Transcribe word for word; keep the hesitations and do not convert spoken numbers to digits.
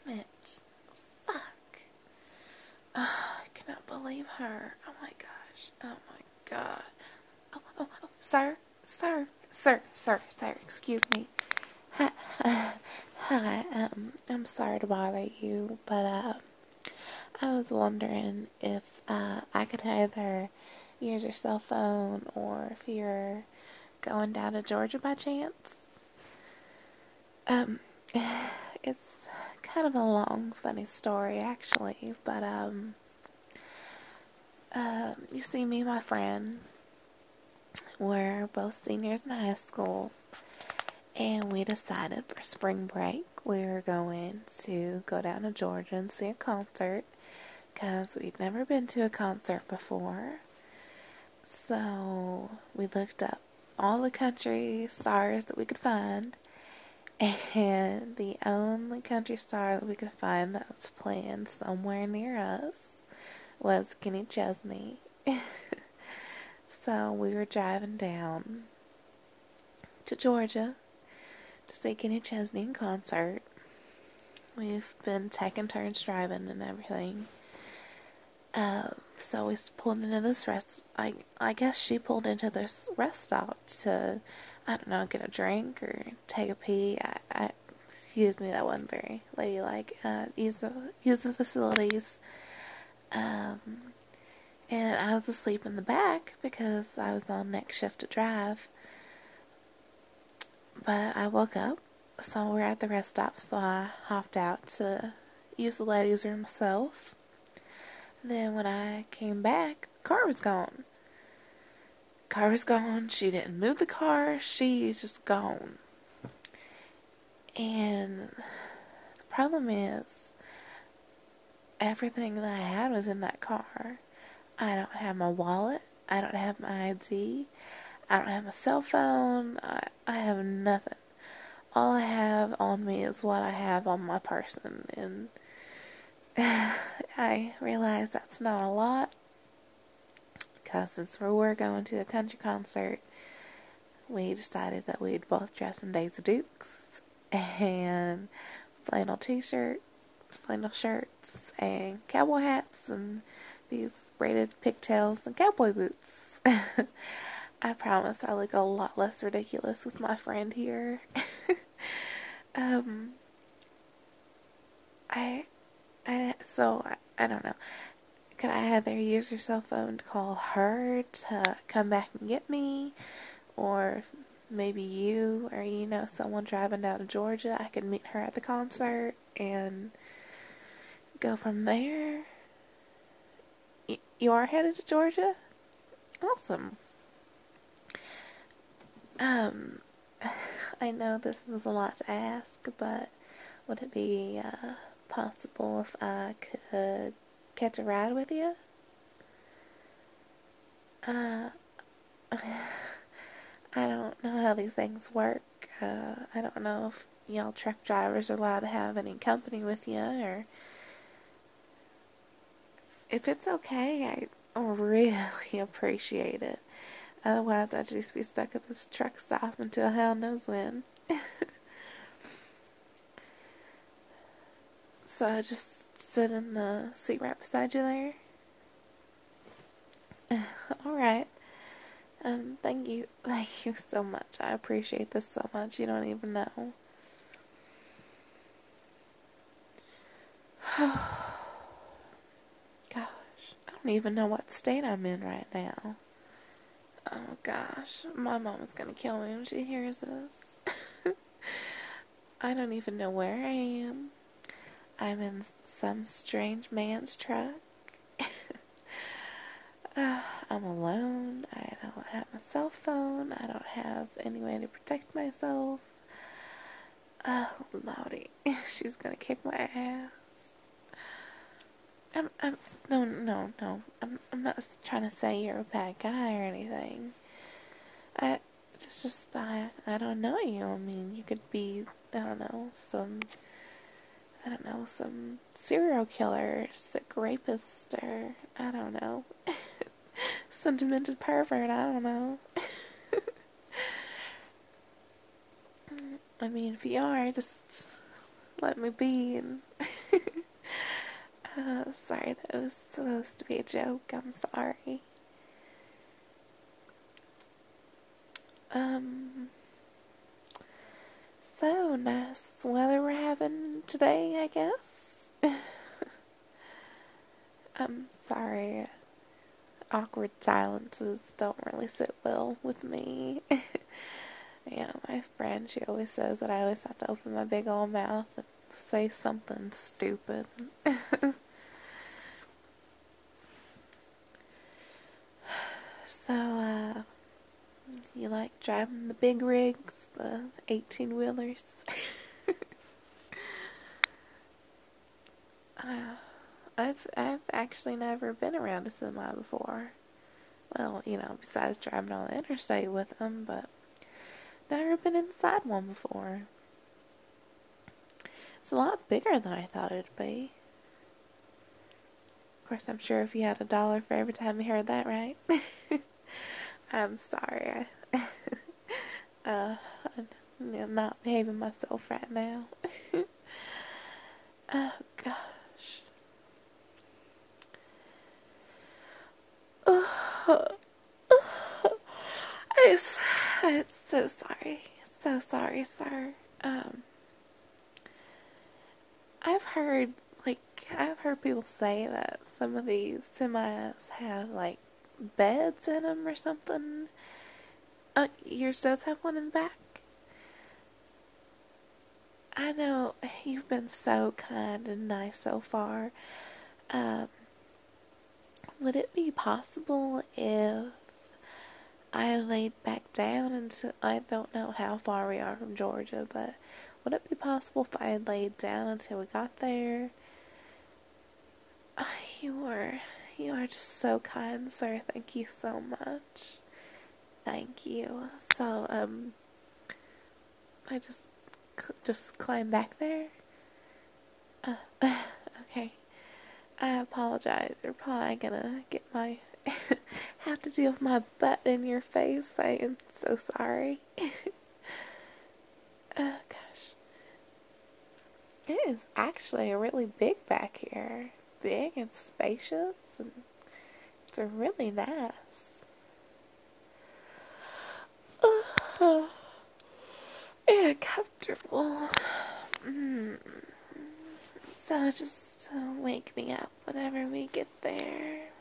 Damn it. Fuck. Oh, I cannot believe her. Oh my gosh. Oh my god. Oh, oh, oh. Sir? Sir? Sir, sir, sir, excuse me. Hi, uh, hi, um, I'm sorry to bother you, but, uh, I was wondering if, uh, I could either use your cell phone or if you're going down to Georgia by chance. Um, it's kind of a long, funny story, actually, but, um, uh, you see, me and my friend, we're both seniors in high school, and we decided for spring break we were going to go down to Georgia and see a concert, because we'd never been to a concert before. So we looked up all the country stars that we could find, and the only country star that we could find that was playing somewhere near us was Kenny Chesney. So we were driving down to Georgia to see Kenny Chesney in concert. We've been taking turns driving and everything. Uh, so we pulled into this rest. I I guess she pulled into this rest stop to, I don't know, get a drink or take a pee. I, I excuse me, that wasn't very ladylike. Uh, use the use the facilities. Um, and I was asleep in the back because I was on next shift to drive. But I woke up, so we're at the rest stop, so I hopped out to use the ladies' room myself. Then when I came back, the car was gone. Car was gone. She didn't move the car. She's just gone. And the problem is, everything that I had was in that car. I don't have my wallet. I don't have my I D. I don't have my cell phone. I, I have nothing. All I have on me is what I have on my person. And I realize that's not a lot. Because since we were going to a country concert, we decided that we'd both dress in Daisy Dukes and flannel t-shirt, flannel shirts, and cowboy hats, and these braided pigtails and cowboy boots. I promise I look a lot less ridiculous with my friend here. um, I, I, so I, I don't know. Could I either use your cell phone to call her to come back and get me, or maybe you, or you know, someone driving down to Georgia, I could meet her at the concert and go from there? Y- you are headed to Georgia? Awesome. Um, I know this is a lot to ask, but would it be uh, possible if I could catch a ride with you? Uh, I don't know how these things work. Uh, I don't know if y'all truck drivers are allowed to have any company with you, or if it's okay, I really appreciate it. Otherwise, I'd just be stuck at this truck stop until hell knows when. So I just sit in the seat right beside you there. Alright. Um, thank you. Thank you so much. I appreciate this so much. You don't even know. Gosh. I don't even know what state I'm in right now. Oh gosh. My mama's gonna kill me when she hears this. I don't even know where I am. I'm in some strange man's truck. uh, I'm alone. I don't have my cell phone. I don't have any way to protect myself. Oh, Lordy. She's gonna kick my ass. I'm, I'm, no, no, no. I'm, I'm not trying to say you're a bad guy or anything. I, it's just, I, I don't know you. I mean, you could be, I don't know, some, I don't know, some serial killer, sick rapist, or, I don't know, some demented pervert, I don't know. I mean, if you are, just let me be, and uh, sorry, that was supposed to be a joke. I'm sorry. Um, so nice weather we're having today, I guess. I'm sorry. Awkward silences don't really sit well with me. Yeah, my friend, she always says that I always have to open my big old mouth and say something stupid. So, uh, you like driving the big rigs, the eighteen wheelers? uh, I've I've actually never been around a semi before. Well, you know, besides driving on the interstate with them, but never been inside one before. It's a lot bigger than I thought it'd be. Of course, I'm sure if you had a dollar for every time you heard that, right? I'm sorry. uh, I'm not behaving myself right now. Oh, gosh. It's, it's so sorry. So sorry, sir. Um, I've heard, like, I've heard people say that some of these semis have, like, beds in them or something. Uh, yours does have one in the back? I know you've been so kind and nice so far. Um, would it be possible if I laid back down until I don't know how far we are from Georgia, but would it be possible if I laid down until we got there? Uh, you are, you are just so kind, sir. Thank you so much. Thank you. So, um, I just, just climb back there. Uh, okay. I apologize. You're probably gonna get my have to deal with my butt in your face. I am so sorry. Oh gosh. It is actually really big back here. Big and spacious, and it's really nice. Yeah, comfortable. Mm. So just uh, wake me up whenever we get there.